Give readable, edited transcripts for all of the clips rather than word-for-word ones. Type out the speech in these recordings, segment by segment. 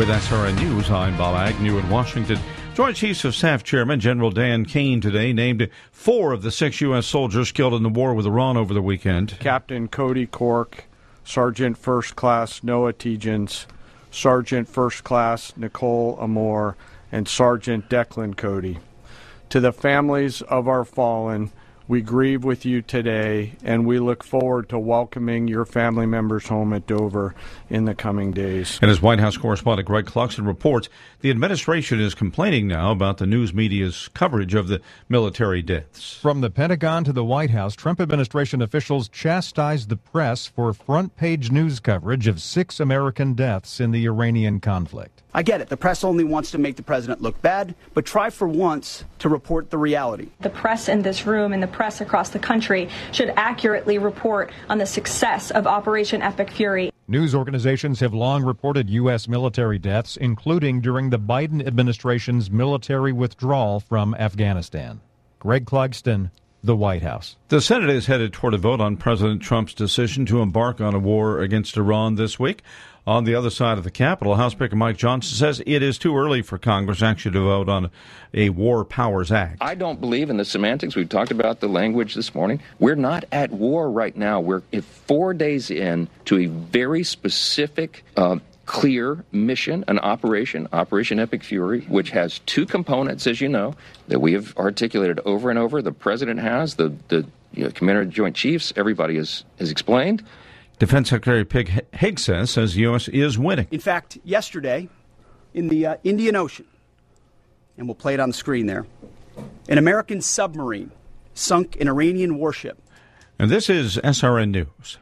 With SRN News, I'm Bob Agnew in Washington. Joint Chiefs of Staff Chairman General Dan Kane today named 4 of the 6 U.S. soldiers killed in the war with Iran over the weekend. Captain Cody Cork, Sergeant First Class Noah Tegens, Sergeant First Class Nicole Amor, and Sergeant Declan Cody. To the families of our fallen, we grieve with you today, and we look forward to welcoming your family members home at Dover in the coming days. And as White House correspondent Greg Clugston reports, the administration is complaining now about the news media's coverage of the military deaths. From the Pentagon to the White House, Trump administration officials chastised the press for front-page news coverage of 6 American deaths in the Iranian conflict. I get it. The press only wants to make the president look bad, but try for once to report the reality. The press in this room and the press across the country should accurately report on the success of Operation Epic Fury. News organizations have long reported U.S. military deaths, including during the Biden administration's military withdrawal from Afghanistan. Greg Clugston, the White House. The Senate is headed toward a vote on President Trump's decision to embark on a war against Iran this week. On the other side of the Capitol, House Speaker Mike Johnson says it is too early for Congress actually to vote on a War Powers Act. I don't believe in the semantics. We've talked about the language this morning. We're not at war right now. We're 4 days in to a very specific, clear mission, an Operation Epic Fury, which has 2 components, as you know, that we have articulated over and over. The president has, the Commander of the Joint Chiefs, everybody has explained. Defense Secretary Pete Hegseth says the U.S. is winning. In fact, yesterday, in the Indian Ocean, and we'll play it on the screen there, an American submarine sunk an Iranian warship. And this is SRN News.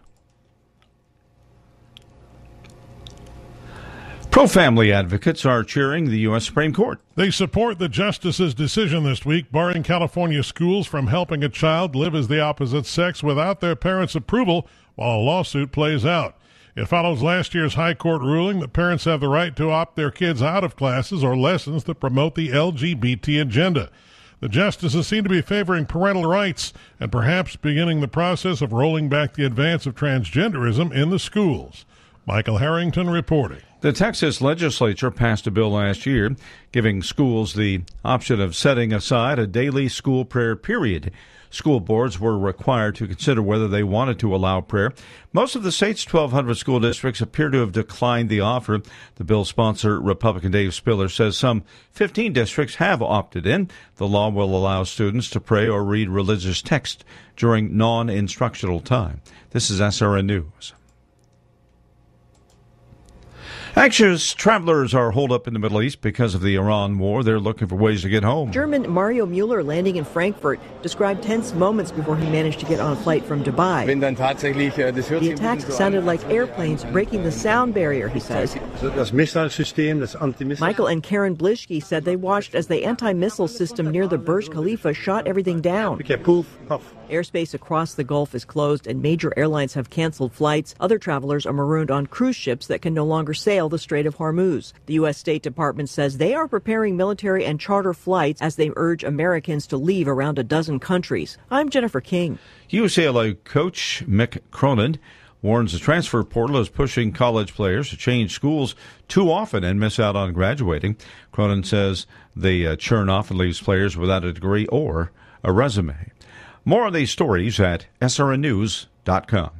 Pro-family advocates are cheering the U.S. Supreme Court. They support the justice's decision this week, barring California schools from helping a child live as the opposite sex without their parents' approval while a lawsuit plays out. It follows last year's high court ruling that parents have the right to opt their kids out of classes or lessons that promote the LGBT agenda. The justices seem to be favoring parental rights and perhaps beginning the process of rolling back the advance of transgenderism in the schools. Michael Harrington reporting. The Texas legislature passed a bill last year giving schools the option of setting aside a daily school prayer period. School boards were required to consider whether they wanted to allow prayer. Most of the state's 1,200 school districts appear to have declined the offer. The bill's sponsor, Republican Dave Spiller, says some 15 districts have opted in. The law will allow students to pray or read religious text during non-instructional time. This is SRN News. Anxious travelers are holed up in the Middle East because of the Iran war. They're looking for ways to get home. German Mario Mueller landing in Frankfurt described tense moments before he managed to get on a flight from Dubai. The attacks sounded like airplanes breaking the sound barrier, he says. Michael and Karen Blischke said they watched as the anti-missile system near the Burj Khalifa shot everything down. Airspace across the Gulf is closed and major airlines have canceled flights. Other travelers are marooned on cruise ships that can no longer sail the Strait of Hormuz. The U.S. State Department says they are preparing military and charter flights as they urge Americans to leave around a dozen countries. I'm Jennifer King. UCLA coach Mick Cronin warns the transfer portal is pushing college players to change schools too often and miss out on graduating. Cronin says the churn often leaves players without a degree or a resume. More on these stories at srnnews.com.